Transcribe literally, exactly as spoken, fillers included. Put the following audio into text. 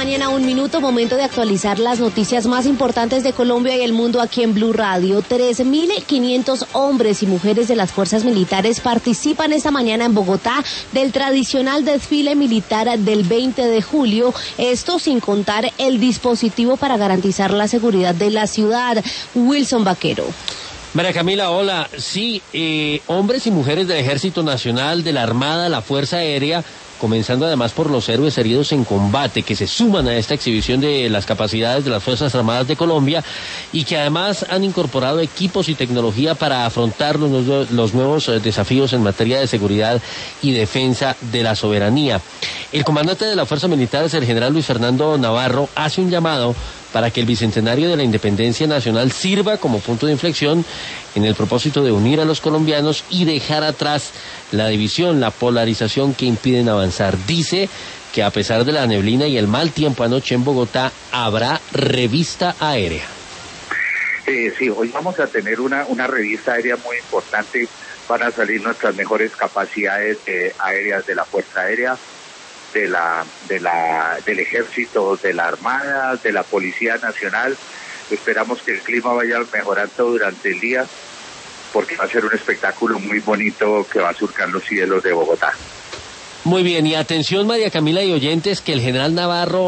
mañana, un minuto, momento de actualizar las noticias más importantes de Colombia y el mundo aquí en Blue Radio. tres mil quinientos hombres y mujeres de las fuerzas militares participan esta mañana en Bogotá del tradicional desfile militar del veinte de julio, esto sin contar el dispositivo para garantizar la seguridad de la ciudad. Wilson Vaquero. María Camila, hola. Sí, eh, hombres y mujeres del Ejército Nacional, de la Armada, la Fuerza Aérea, comenzando además por los héroes heridos en combate, que se suman a esta exhibición de las capacidades de las Fuerzas Armadas de Colombia y que además han incorporado equipos y tecnología para afrontar los, los nuevos desafíos en materia de seguridad y defensa de la soberanía. El comandante de las Fuerzas Militares, el general Luis Fernando Navarro, hace un llamado para que el bicentenario de la independencia nacional sirva como punto de inflexión en el propósito de unir a los colombianos y dejar atrás la división, la polarización que impiden avanzar. Dice que a pesar de la neblina y el mal tiempo anoche en Bogotá, habrá revista aérea. Eh, sí, hoy vamos a tener una, una revista aérea muy importante. Van a salir nuestras mejores capacidades eh, aéreas de la Fuerza Aérea, de la de la del Ejército, de la Armada, de la Policía Nacional. Esperamos que el clima vaya mejorando durante el día, porque va a ser un espectáculo muy bonito que va a surcar los cielos de Bogotá. Muy bien, y atención María Camila y oyentes, que el general Navarro